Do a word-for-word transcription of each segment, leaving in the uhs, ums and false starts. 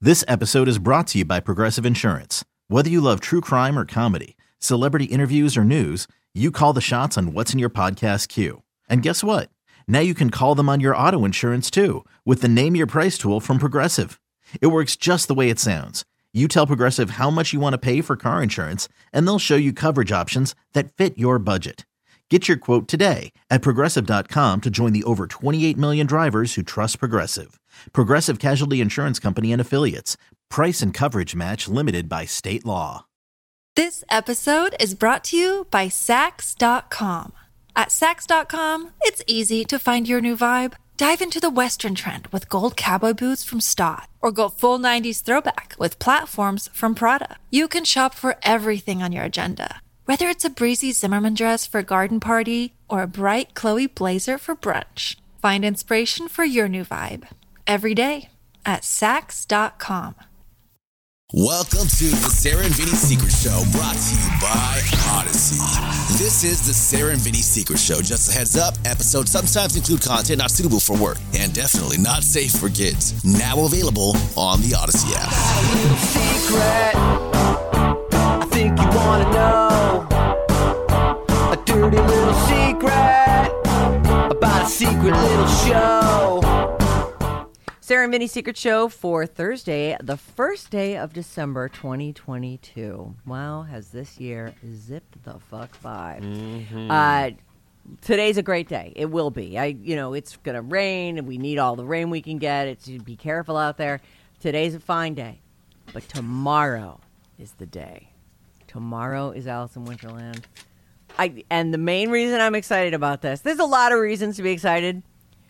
This episode is brought to you by Progressive Insurance. Whether you love true crime or comedy, celebrity interviews or news, you call the shots on what's in your podcast queue. And guess what? Now you can call them on your auto insurance too with the Name Your Price tool from Progressive. It works just the way it sounds. You tell Progressive how much you want to pay for car insurance, and they'll show you coverage options that fit your budget. Get your quote today at Progressive dot com to join the over twenty-eight million drivers who trust Progressive. Progressive Casualty Insurance Company and Affiliates. Price and coverage match limited by state law. This episode is brought to you by Sax dot com. At Sax dot com, it's easy to find your new vibe. Dive into the Western trend with gold cowboy boots from Stott, or go full nineties throwback with platforms from Prada. You can shop for everything on your agenda, whether it's a breezy Zimmermann dress for a garden party or a bright Chloe blazer for brunch. Find inspiration for your new vibe every day at Sax dot com. Welcome to the Sarah and Vinny Secret Show, brought to you by Odyssey. This is the Sarah and Vinny Secret Show. Just a heads up, episodes sometimes include content not suitable for work and definitely not safe for kids. Now available on the Odyssey app. A little secret, I think you want to know. A dirty little secret about a secret little show. Sarah and Vinny Secret Show for Thursday, the first day of December twenty twenty-two. Wow, has this year zipped the fuck by. Mm-hmm. Uh, today's a great day. It will be. I, you know, it's going to rain, and we need all the rain we can get. It's be careful out there. Today's a fine day, but tomorrow is the day. Tomorrow is Alice in Wonderland. I and the main reason I'm excited about this, there's a lot of reasons to be excited.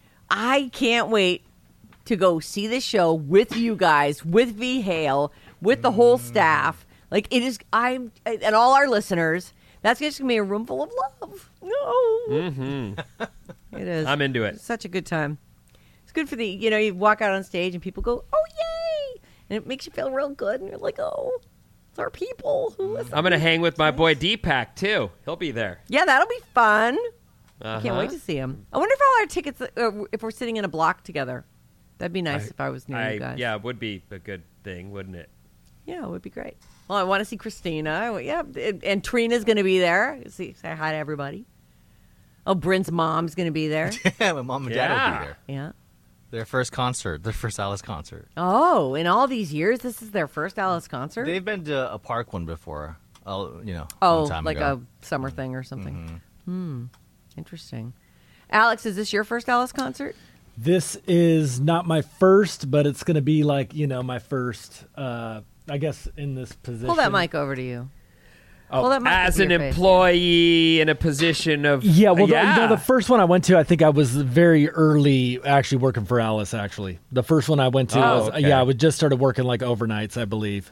I can't wait to go see the show with you guys, with V. Hale, with the whole staff. Like, it is, I'm, and all our listeners, that's just going to be a room full of love. No. Mm-hmm. It is. I'm into it. It's such a good time. It's good for the, you know, you walk out on stage and people go, oh, yay. And it makes you feel real good. And you're like, oh, it's our people who listen. I'm going to hang with my boy Deepak, too. He'll be there. Yeah, that'll be fun. Uh-huh. I can't wait to see him. I wonder if all our tickets, uh, if we're sitting in a block together. That'd be nice I, if I was near I, you guys. Yeah, it would be a good thing, wouldn't it? Yeah, it would be great. Well, I want to see Christina. Yeah, and, and Trina's going to be there. See, say hi to everybody. Oh, Bryn's mom's going to be there. Yeah, my mom and yeah. dad will be there. Yeah. Their first concert, their first Alice concert. Oh, in all these years, this is their first Alice concert? They've been to a park one before, uh, you know, oh, a long time like ago. a summer thing or something. Mm-hmm. Hmm, interesting. Alex, is this your first Alice concert? This is not my first, but it's going to be like, you know, my first, uh, I guess, in this position. Pull that mic over to you. Oh, that mic as to an your face, employee in a position of... Yeah, well, uh, yeah. The, you know, the first one I went to, I think I was very early actually working for Alice, actually. The first one I went to, oh, was, okay. yeah, I would just started working like overnights, I believe.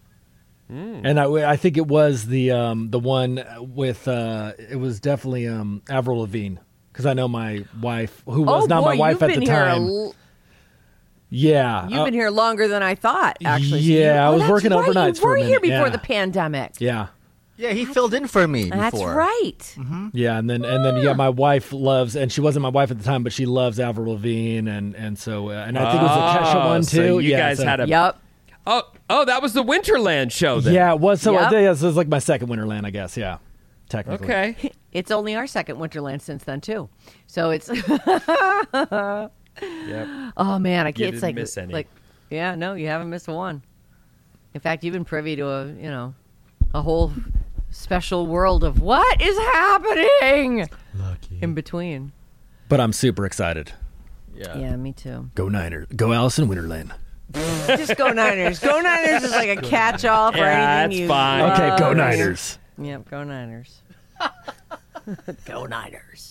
Mm. And I, I think it was the um, the one with, uh, it was definitely um, Avril Lavigne. Because I know my wife, who was oh, not boy, my wife you've at been the here time. A l- yeah. You've uh, been here longer than I thought, actually. Yeah, so you, I oh, was that's working right. overnights you for a were minute, here before yeah. the pandemic. Yeah. Yeah, he filled in for me That's before. right. Mm-hmm. Yeah, and then and then yeah, my wife loves, and she wasn't my wife at the time, but she loves Avril Lavigne, and and so uh, and I think it was a Kesha one too. So you yeah, guys so, had a... Yep. Oh, oh, that was the Winterland show then. Yeah, it was. So Yep. uh, yeah, so it was like my second Winterland, I guess. Yeah, technically. Okay. It's only our second Winterland since then, too. So it's... Yep. Oh, man, I You can't... It's didn't like, miss any. like, yeah, no, you haven't missed one. In fact, you've been privy to a, you know, a whole special world of what is happening Lucky. in between. But I'm super excited. Yeah. Yeah, me too. Go Niners. Go Alice in Winterland. Just go Niners. Go Niners is like a catch-all for Yeah, anything that's you... fine. Okay, go love. Niners. Yep, go Niners. Go Niners.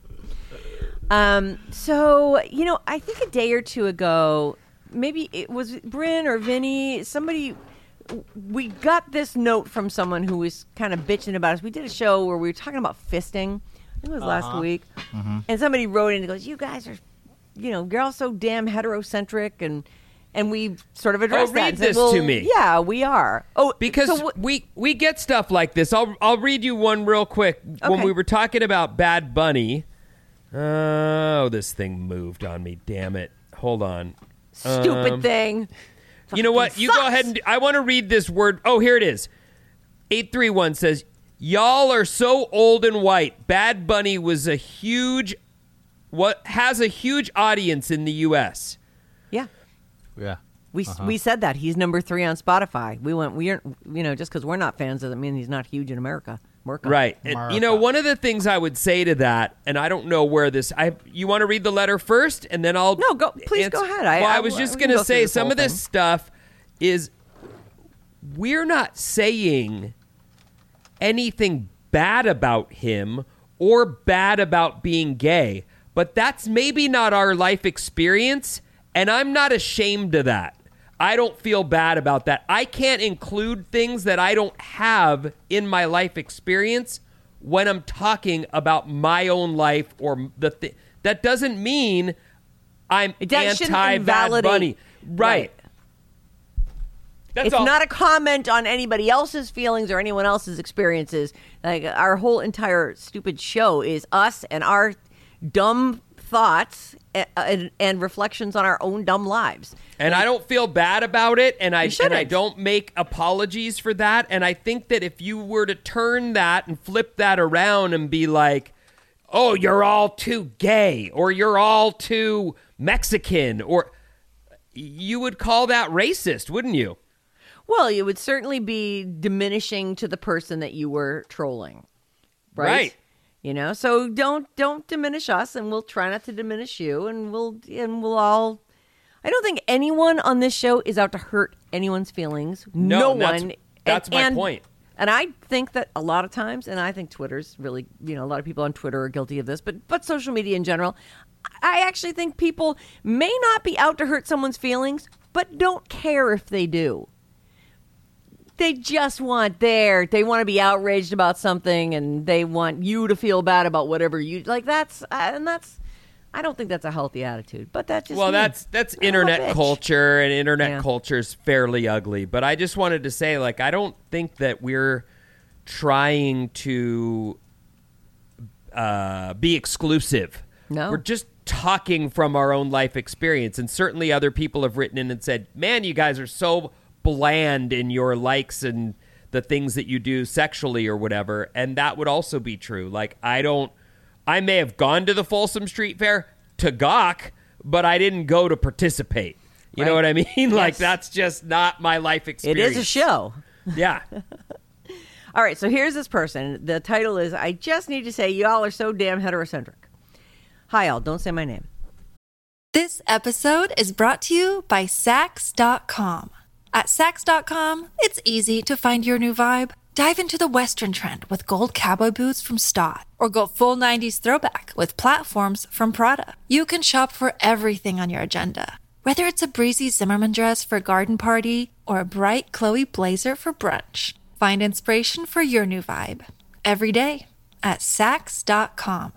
Um, so, you know, I think a day or two ago, maybe it was Bryn or Vinny, somebody, we got this note from someone who was kind of bitching about us. We did a show where we were talking about fisting. I think it was Uh-huh. last week. Mm-hmm. And somebody wrote in and goes, you guys are, you know, you're all so damn heterocentric. And and we sort of addressed Oh, that. read and said, this well, to me. Yeah, we are. Oh, Because so wh- we we get stuff like this. I'll I'll read you one real quick. When Okay. we were talking about Bad Bunny, oh, this thing moved on me. Damn it! Hold on. stupid Um, thing. You know what? You sucks. go ahead and do, I want to read this word. Oh, here it is. eight three one says, y'all are so old and white. Bad Bunny was a huge, what has a huge audience in the U S. Yeah. Yeah. We Uh-huh. we said that. He's number three on Spotify. We went, we aren't, you know, just because we're not fans doesn't mean he's not huge in America. America. Right. And, you know, one of the things I would say to that, and I don't know where this, I you want to read the letter first, and then I'll No, go. Please answer. go ahead. I, well, I, I was I just we going can to go through say this some whole of this thing. stuff is we're not saying anything bad about him or bad about being gay, but that's maybe not our life experience, and I'm not ashamed of that. I don't feel bad about that. I can't include things that I don't have in my life experience when I'm talking about my own life or the thing. That doesn't mean I'm That shouldn't anti Bad invalidate- Bunny. Right. Right. That's It's all. not a comment on anybody else's feelings or anyone else's experiences. Like our whole entire stupid show is us and our dumb thoughts and, and, and reflections on our own dumb lives. And I don't feel bad about it, and I You and I shouldn't. don't make apologies for that. And I think that if you were to turn that and flip that around and be like, "Oh, you're all too gay," or "You're all too Mexican," or you would call that racist, wouldn't you? Well, it would certainly be diminishing to the person that you were trolling, right? Right. You know, so don't don't diminish us, and we'll try not to diminish you, and we'll and we'll all. I don't think anyone on this show is out to hurt anyone's feelings. No, No and that's- one. that's and, my and- point. And I think that a lot of times, and I think Twitter's really, you know, a lot of people on Twitter are guilty of this, but but social media in general, I actually think people may not be out to hurt someone's feelings, but don't care if they do. They just want their, they want to be outraged about something, and they want you to feel bad about whatever you like. That's uh, and that's, I don't think that's a healthy attitude. But that's just Well, me. that's that's I'm a internet bitch. culture, and internet Yeah. culture is fairly ugly. But I just wanted to say, like, I don't think that we're trying to uh, be exclusive. No. We're just talking from our own life experience, and certainly other people have written in and said, "Man, you guys are so bland in your likes and the things that you do sexually or whatever," and that would also be true. Like, I don't, I may have gone to the Folsom Street Fair to gawk, but I didn't go to participate. You know Right. what I mean? Like, Yes. that's just not my life It experience. is a show. Yeah. All right, so here's this person. The title is, I just need to say, y'all are so damn heterocentric. Hi, all. Don't say my name. This episode is brought to you by Sax dot com. At Sax dot com, it's easy to find your new vibe. Dive into the Western trend with gold cowboy boots from Stott, or go full nineties throwback with platforms from Prada. You can shop for everything on your agenda, whether it's a breezy Zimmermann dress for a garden party or a bright Chloe blazer for brunch. Find inspiration for your new vibe every day at Sax dot com.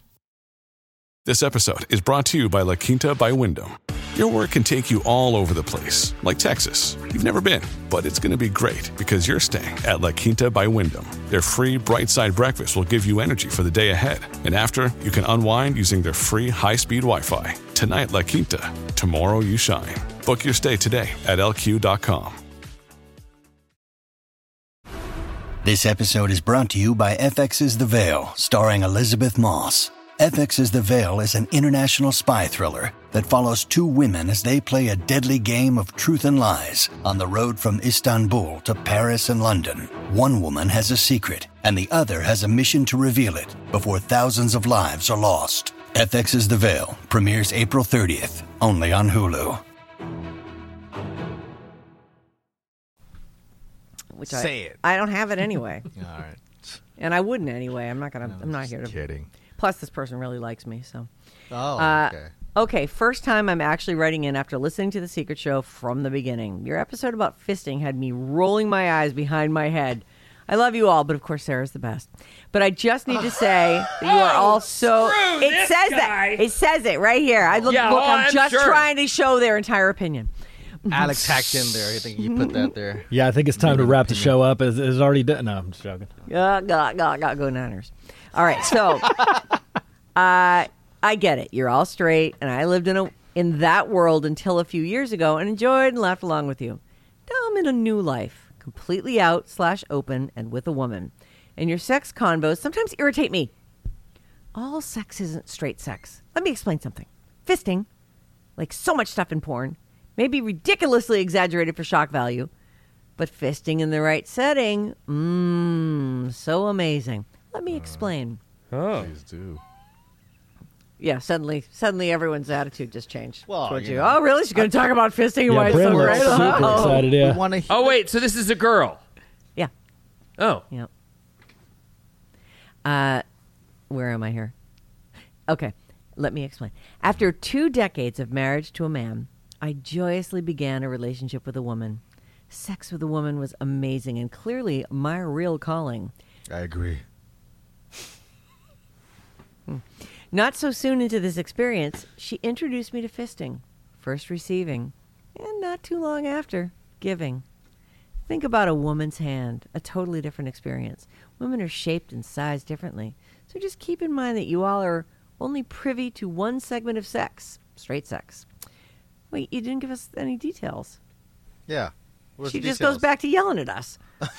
This episode is brought to you by La Quinta by Wyndham. Your work can take you all over the place, like Texas. You've never been, but it's going to be great because you're staying at La Quinta by Wyndham. Their free Bright Side breakfast will give you energy for the day ahead. And after, you can unwind using their free high-speed Wi-Fi. Tonight, La Quinta. Tomorrow, you shine. Book your stay today at L Q dot com. This episode is brought to you by F X's The Veil, starring Elizabeth Moss. F X's The Veil is an international spy thriller that follows two women as they play a deadly game of truth and lies on the road from Istanbul to Paris and London. One woman has a secret, and the other has a mission to reveal it before thousands of lives are lost. F X's The Veil premieres April thirtieth, only on Hulu. Which Say I, it. I don't have it anyway. All right. And I wouldn't anyway. I'm not gonna. No, I'm not just here to. kidding. Plus, this person really likes me, so. Oh, Uh, okay. Okay, first time I'm actually writing in after listening to The Secret Show from the beginning. Your episode about fisting had me rolling my eyes behind my head. I love you all, but of course Sarah's the best. But I just need to say that you are all so. screw It this says guy. that. It says it right here. I look. Yeah, look oh, I'm, I'm just sure. trying to show their entire opinion. Alex hacked in there. I think you put that there. Yeah, I think it's time to wrap the show up. It's, it's already done. No, I'm just joking. Uh, go, go, go, go Niners. All right, so uh, I get it. You're all straight, and I lived in a in that world until a few years ago and enjoyed and laughed along with you. Now I'm in a new life, completely out slash open and with a woman. And your sex convos sometimes irritate me. All sex isn't straight sex. Let me explain something. Fisting, like so much stuff in porn, may be ridiculously exaggerated for shock value, but fisting in the right setting, mmm, so amazing. Let me explain. Oh. Please do. Yeah, suddenly, suddenly everyone's attitude just changed Well, towards you you. know. Oh, really? She's going to talk about fisting and Yeah, why it's so Bryn great. looks super Oh. excited. Yeah. We want to Oh, wait, so this is a girl. Yeah, Oh. yeah. Uh, where am I here? Okay, let me explain. After two decades of marriage to a man, I joyously began a relationship with a woman. Sex with a woman was amazing and clearly my real calling. I agree. Not so soon into this experience, she introduced me to fisting, first receiving, and not too long after, giving. Think about a woman's hand, a totally different experience. Women are shaped and sized differently, so just keep in mind that you all are only privy to one segment of sex, straight sex. Wait, you didn't give us any details. Yeah. Where's she the just details? goes back to yelling at us.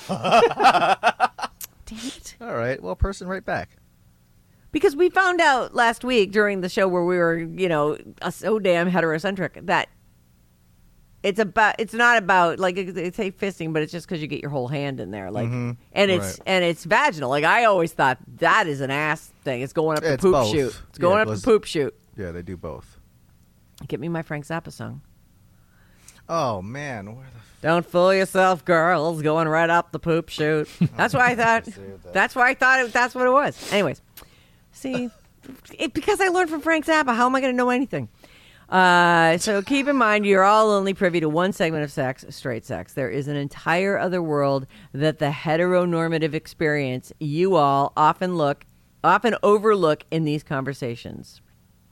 Damn it. All right. Well, person right back. Because we found out last week during the show where we were, you know, so damn heterocentric that it's about, it's not about like it's a fisting, but it's just because you get your whole hand in there, like, Mhm. and it's Right. and it's vaginal. Like I always thought that is an ass thing. It's going up the It's poop both. chute. It's Yeah, going up let's- the poop chute. Yeah, they do both. Get me my Frank Zappa song. Oh man, where the f- Don't fool yourself, girls. Going right up the poop chute. That's why I thought. That's why I thought it, that's what it was. Anyways, see, it, because I learned from Frank Zappa, how am I going to know anything? Uh, so keep in mind, you're all only privy to one segment of sex, straight sex. There is an entire other world that the heteronormative experience you all often look, often overlook in these conversations.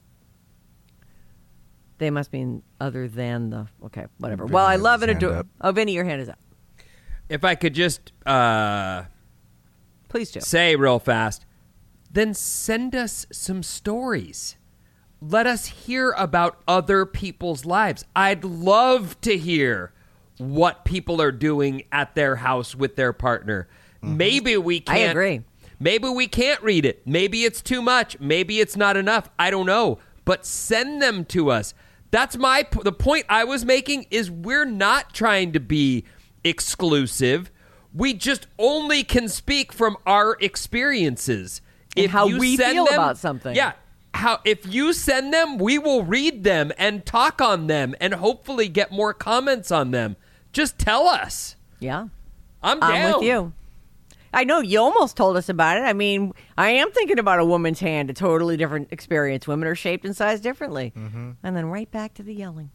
They must mean other than the okay, whatever. Vinny Well, I has love his and hand adore. up. Oh, Vinny, your hand is up. If I could just uh, Please do. say real fast, then send us some stories. Let us hear about other people's lives. I'd love to hear what people are doing at their house with their partner. Maybe we I can't. agree. Maybe we can't read it. Maybe it's too much. Maybe it's not enough. I don't know. But send them to us. That's my p- the point I was making is we're not trying to be exclusive. We just only can speak from our experiences. And how you we send feel them- about something. Yeah. How if you send them, we will read them and talk on them and hopefully get more comments on them. Just tell us. Yeah. I'm down. I'm with you. I know you almost told us about it. I mean, I am thinking about a woman's hand, a totally different experience. Women are shaped and sized differently. Mm-hmm. And then right back to the yelling.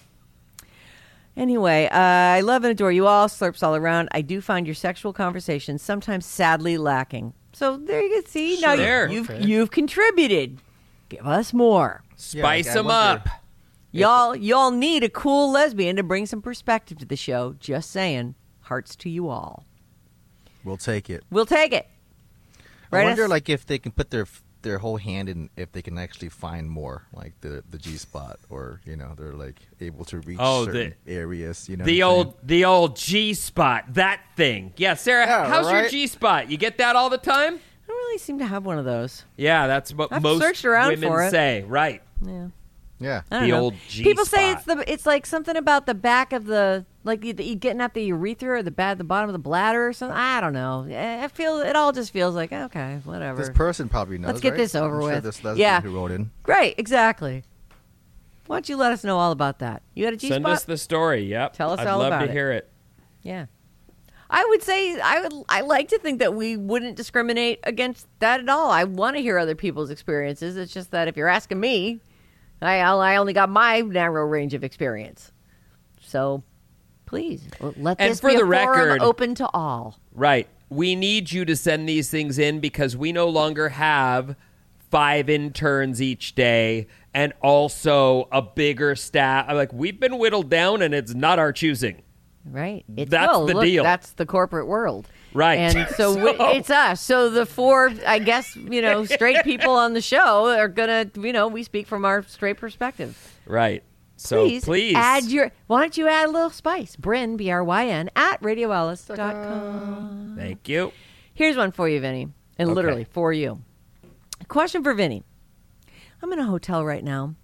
Anyway, uh, I love and adore you all. Slurps all around. I do find your sexual conversations sometimes sadly lacking. So there you can see. Now Sure. you, you've, Okay. you've contributed. Give us more. Spice Yeah, like, I them wonder- up. Y'all, y'all need a cool lesbian to bring some perspective to the show. Just saying. Hearts to you all. We'll take it. We'll take it. I Right, wonder, us- like, if they can put their their whole hand in, if they can actually find more, like the the G spot, or you know, they're like able to reach Oh, certain the- areas. You know, The what I'm old the old G spot, that thing. Yeah, Sarah, Yeah, how's your right? G spot? You get that all the time? I don't really seem to have one of those. Yeah, that's what I've most searched around women for it. say. Right. Yeah. saying? Yeah. I don't The know. old G People say spot. it's the it's like something about the back of the like you, you getting at the urethra or the bad the bottom of the bladder or something. I don't know. I feel it all just feels like okay, whatever. This person probably knows. Let's get right? this over I'm sure with. this lesbian Yeah. who wrote in. Great, exactly. Why don't you let us know all about that? You got a G Send spot? us the story. Yep. Tell us I'd all love about to it. hear it. Yeah. I would say I would I like to think that we wouldn't discriminate against that at all. I want to hear other people's experiences. It's just that if you're asking me, I I only got my narrow range of experience. So please let And this for be the a forum record- open to all. Right. We need you to send these things in because we no longer have five interns each day and also a bigger staff. Like we've been whittled down and it's not our choosing. Right. It's, That's well, the look, deal. That's the corporate world. Right. And so, So- we, it's us. So the four, I guess, you know, straight people on the show are going to, you know, we speak from our straight perspective. Right. So please, please. add your. Why don't you add a little spice? Bryn, B R Y N, at radio ellis dot com. Thank you. Here's one for you, Vinny. And Okay. literally for you. A question for Vinny. I'm in a hotel right now.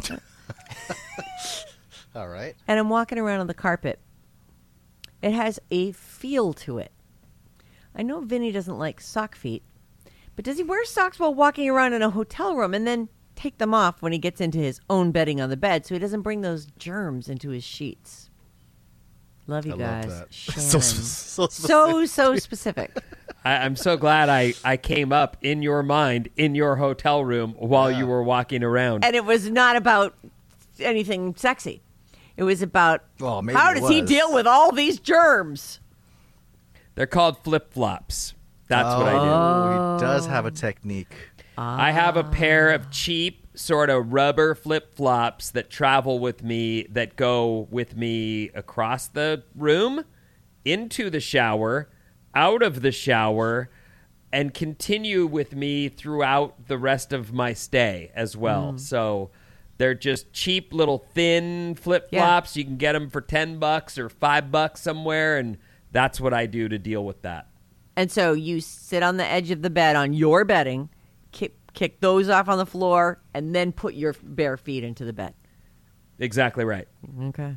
All right. And I'm walking around on the carpet. It has a feel to it. I know Vinny doesn't like sock feet, but does he wear socks while walking around in a hotel room and then take them off when he gets into his own bedding on the bed so he doesn't bring those germs into his sheets? Love you I guys. love that. Shannon. So, so, so, so specific. I, I'm so glad I, I came up in your mind in your hotel room while Yeah. you were walking around. And it was not about anything sexy. It was about Well, maybe how it does he was. deal with all these germs? They're called flip-flops. That's what I do. Oh, he does have a technique. I have a pair of cheap sort of rubber flip-flops that travel with me, that go with me across the room, into the shower, out of the shower, and continue with me throughout the rest of my stay as well. So they're just cheap little thin flip-flops. You can get them for ten bucks or five bucks somewhere, and that's what I do to deal with that. And so you sit on the edge of the bed on your bedding, kick, kick those off on the floor, and then put your bare feet into the bed. Exactly right. Okay.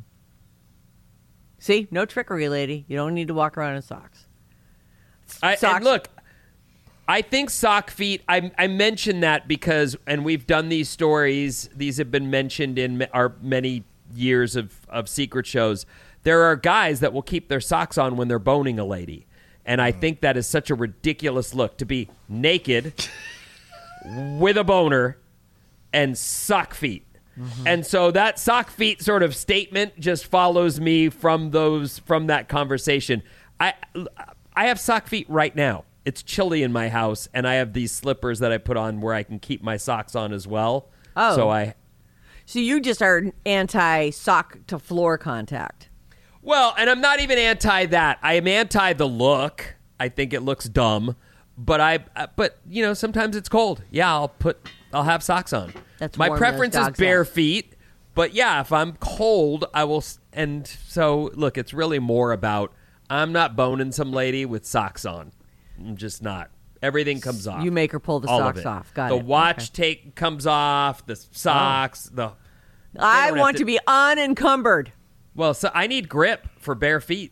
See? No trickery, lady. You don't need to walk around in socks. I, Socks. and look, I think sock feet, I, I mentioned that because, and we've done these stories, these have been mentioned in ma- our many years of, of secret shows. There are guys that will keep their socks on when they're boning a lady. And I think that is such a ridiculous look, to be naked with a boner and sock feet. Mm-hmm. And so that sock feet sort of statement just follows me from those from that conversation. I I have sock feet right now. It's chilly in my house, and I have these slippers that I put on where I can keep my socks on as well. Oh. So I So you just are anti-sock to floor contact. Well, and I'm not even anti that. I am anti the look. I think it looks dumb. But I uh, but you know, sometimes it's cold. Yeah, I'll put I'll have socks on. That's my warm preference those is dogs bare up. feet. But yeah, if I'm cold, I will s- and so look, it's really more about I'm not boning some lady with socks on. I'm just not. Everything comes off. You make her pull the All of socks it. off. Got the it. watch Okay. take comes off, the socks, the I don't have want to- to be unencumbered. Well, so I need grip for bare feet.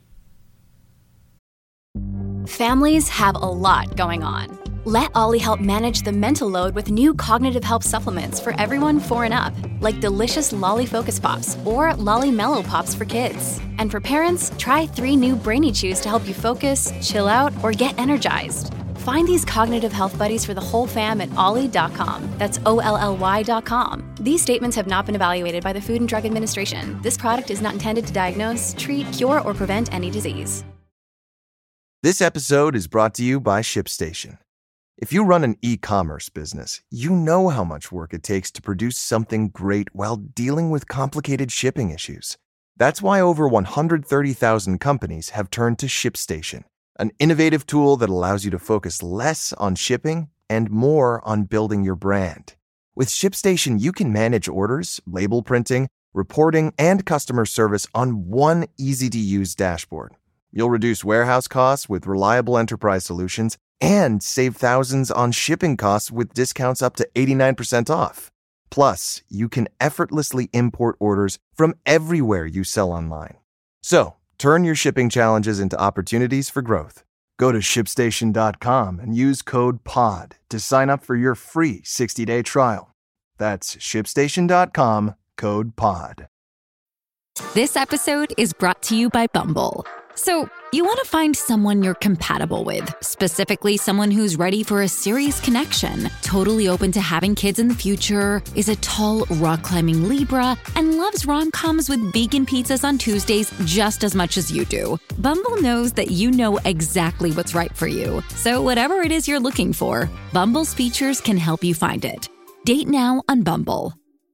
Families have a lot going on. Let Ollie help manage the mental load with new cognitive help supplements for everyone four and up, like delicious Lolly Focus Pops or Lolly Mellow Pops for kids. And for parents, try three new Brainy Chews to help you focus, chill out, or get energized. Find these cognitive health buddies for the whole fam at ollie dot com. That's O L L Y dot com. These statements have not been evaluated by the Food and Drug Administration. This product is not intended to diagnose, treat, cure, or prevent any disease. This episode is brought to you by ShipStation. If you run an e-commerce business, you know how much work it takes to produce something great while dealing with complicated shipping issues. That's why over one hundred thirty thousand companies have turned to ShipStation, an innovative tool that allows you to focus less on shipping and more on building your brand. With ShipStation, you can manage orders, label printing, reporting, and customer service on one easy-to-use dashboard. You'll reduce warehouse costs with reliable enterprise solutions and save thousands on shipping costs with discounts up to eighty-nine percent off. Plus, you can effortlessly import orders from everywhere you sell online. So, turn your shipping challenges into opportunities for growth. Go to ship station dot com and use code POD to sign up for your free sixty-day trial. That's ship station dot com, code POD. This episode is brought to you by Bumble. So, you want to find someone you're compatible with, specifically someone who's ready for a serious connection, totally open to having kids in the future, is a tall, rock-climbing Libra, and loves rom-coms with vegan pizzas on Tuesdays just as much as you do. Bumble knows that you know exactly what's right for you. So whatever it is you're looking for, Bumble's features can help you find it. Date now on Bumble.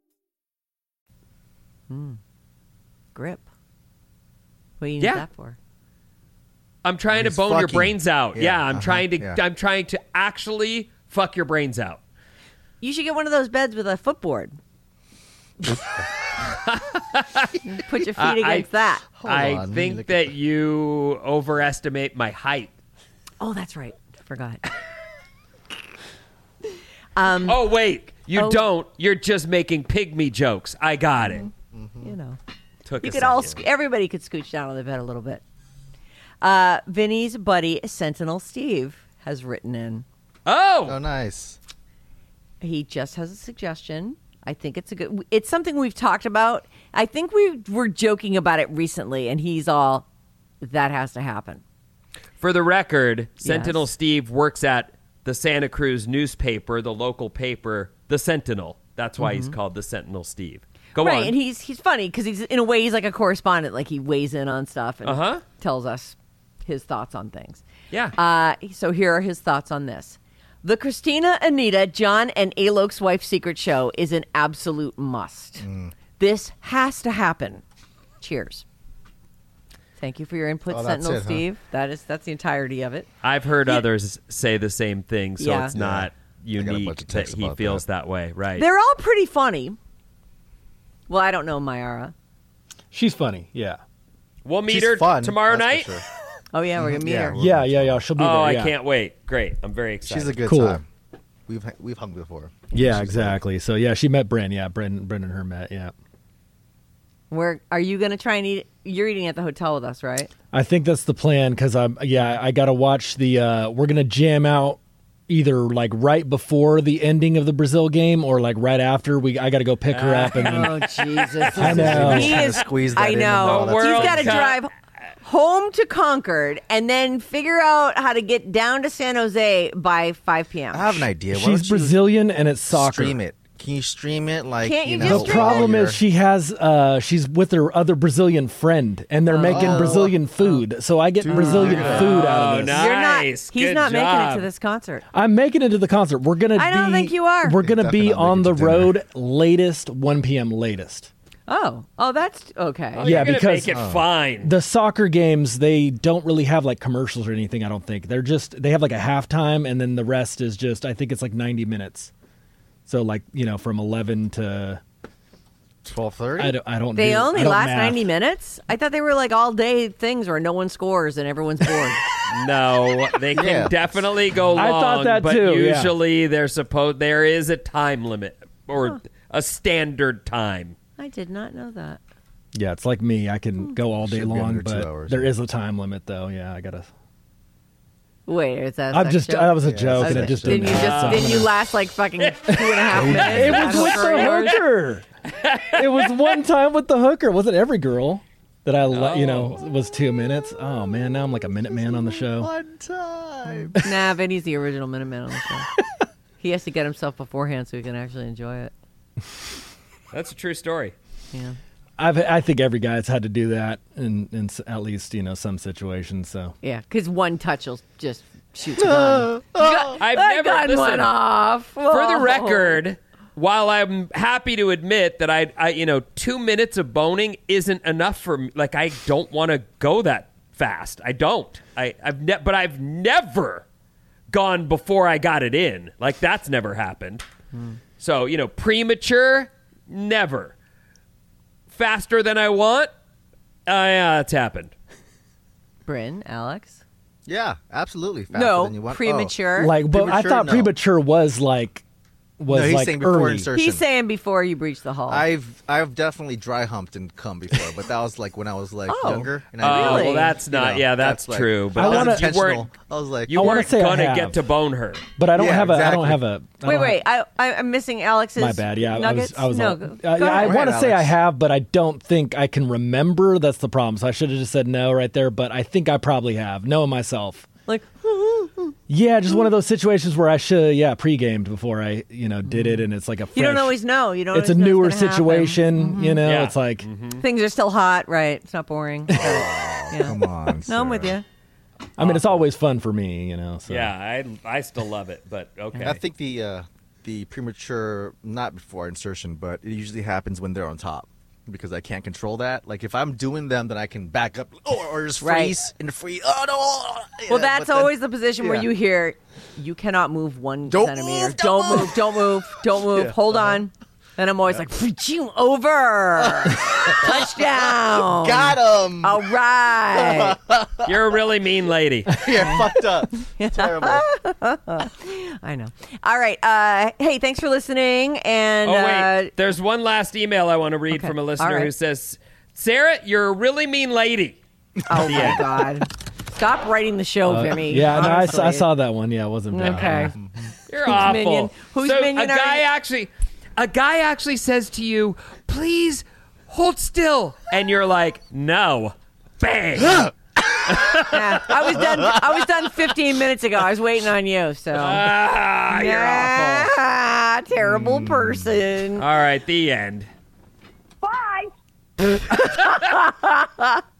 Hmm. Grip. What do you need Yeah. that for? I'm trying to He's bone your fucking. brains out. Yeah, Yeah, I'm uh-huh, trying to yeah. I'm trying to actually fuck your brains out. You should get one of those beds with a footboard. Put your feet Uh, I- against that. I on, think look that you overestimate my height. Oh, that's right. Forgot. um, Oh, wait. You oh. don't. You're just making pygmy jokes. I got it. You know. Took You a could all, second. sc- everybody could scooch down on the bed a little bit. Uh, Vinny's buddy, Sentinel Steve, has written in. Oh! Oh, nice. He just has a suggestion. I think it's a good. It's something we've talked about. I think we were joking about it recently, and he's all, that has to happen. For the record, Sentinel Yes. Steve works at the Santa Cruz newspaper, the local paper, The Sentinel. That's why he's called The Sentinel Steve. Go right, on. and he's he's funny because he's in a way he's like a correspondent. Like he weighs in on stuff and Uh-huh. tells us his thoughts on things. Yeah. Uh, so here are his thoughts on this. The Christina, Anita, John, and Alok's Wife Secret Show is an absolute must. This has to happen. Cheers. Thank you for your input, Oh, that's Sentinel it, huh? Steve. That is that's the entirety of it. I've heard others say the same thing, so Yeah. it's not Yeah. I got a unique bunch of that texts he about feels that. that. way. Right. They're all pretty funny. Well, I don't know Mayara. She's funny. Yeah. We'll meet She's her fun, tomorrow that's for night. sure. Oh yeah, we're gonna meet Yeah, her. we're- Yeah, yeah, yeah. She'll be Oh, there. I yeah. can't wait. Great. I'm very excited. She's a good Cool. time. We've we've hung before. Yeah, She's exactly. So yeah, she met Bryn. Yeah, Bryn, Bryn and her met. Yeah. Where are you gonna try and eat? You're eating at the hotel with us, right? I think that's the plan because I'm. Yeah, I got to watch the. Uh, we're gonna jam out either like right before the ending of the Brazil game or like right after. We I got to go pick her up and then. Oh Jesus! I know. He trying to is. squeeze that I in and know. all that He's stuff. got to World drive home to Concord and then figure out how to get down to San Jose by five p.m. I have an idea. Why She's don't you Brazilian and it's soccer. Stream it. Can you stream it like? Can't you you just know, The stream problem while is she has uh she's with her other Brazilian friend and they're making Oh. Brazilian food. So I get Brazilian food out Oh, of this. nice. You're not. He's Good not making it job. to this concert. I'm making it to the concert. We're gonna I don't be, think you are. We're gonna You're be definitely on the making it to dinner. road latest one p.m. latest. Oh, oh, that's okay. Oh, Yeah, you're gonna because- make it fine. The soccer games, they don't really have like commercials or anything, I don't think. They're just they have like a halftime and then the rest is just I think it's like ninety minutes. So like, you know, from eleven to twelve thirty. I don't I don't They do- only I don't last math. ninety minutes. I thought they were like all day things where no one scores and everyone's bored. No, they can Yeah. definitely go long. I thought that but too, yeah. usually they're supposed there is a time limit or a standard time. I did not know that. Yeah, it's like me. I can go all day Should be long, under two but hours, there yeah. is a time limit though. Yeah, I gotta Wait, is that? a I'm sex just joke? that was a Yeah, joke it's and a it just Didn't didn't you just? happen. Didn't you last like fucking two and a half minutes? It was with the hooker. It was one time with the hooker. It wasn't every girl that I, let you know, was two minutes. Oh man, now I'm like a minute man on the show. One time. Nah, Vinny's the original Minuteman on the show. He has to get himself beforehand so he can actually enjoy it. That's a true story. Yeah. I've, I think every guy's had to do that in, in s- at least you know some situations. So Yeah, because one touch will just shoot the gun. I've That never gun listen, went off. For the Oh. record, while I'm happy to admit that I, I, you know, two minutes of boning isn't enough for me. Like I don't want to go that fast. I don't. I, I've ne- but I've never gone before I got it in. Like that's never happened. So you know, premature, never. Faster than I want, uh, yeah, that's happened. Bryn, Alex. Yeah, absolutely. Faster No, than you want. premature. like, but I Premature, thought no. premature was like was No, he's like saying before early. insertion. He's saying before you breach the hall. I've I've definitely dry humped and come before, but that was like when I was like Oh. younger. And Oh, I Really? well, that's you not. know, yeah, that's, like- true. But I that was wanna- you intentional. weren't. I was like, You I wanna weren't say I gonna have. get to bone her. But I don't Yeah, have a. I don't exactly. have a. I wait, don't wait. I, I, I'm missing Alex's. My bad. Yeah, nuggets? I was. I was. no, all- go, uh, go yeah, I ahead. want to Alex. say I have, but I don't think I can remember. That's the problem. So I should have just said no right there. But I think I probably have, knowing myself. Like, Yeah, just one of those situations where I should, yeah, pre-gamed before I, you know, did it, and it's like a. Fresh, you don't always know. You don't. It's a always know newer what's gonna happen. situation, you know. Yeah. It's like Things are still hot, right? It's not boring. yeah. come on. No, I'm with you. I mean, it's always fun for me, you know. So. Yeah, I I still love it, but okay. I think the uh, the premature, not before insertion, but it usually happens when they're on top because I can't control that. Like if I'm doing them, then I can back up or, or just Right. freeze and freeze. Oh no! Well, Yeah, that's but then- always the position where yeah. you hear, you cannot move one Don't centimeter. move, don't move, don't move, don't move, don't move. Yeah, Hold uh-huh. on. And I'm always like, "Phew, over, touchdown, Got him. All right. You're a really mean lady. You're fucked up. Terrible. I know. All right. Uh, hey, thanks for listening. And Oh, wait. uh, There's one last email I want to read Okay. from a All listener right. who says, Sarah, you're a really mean lady. oh The my end. God, stop writing the show, Uh, Vinny. yeah, no, I, s- I honestly. saw that one. Yeah, it wasn't bad. Okay. You're Who's awful. minion? Whose so minion a are guy you? actually, a guy actually says to you, "Please hold still," and you're like, "No." Bang. Yeah, I was done. I was done fifteen minutes ago. I was waiting on you. So Ah, you're awful. ah, terrible person. All right, the end. Bye.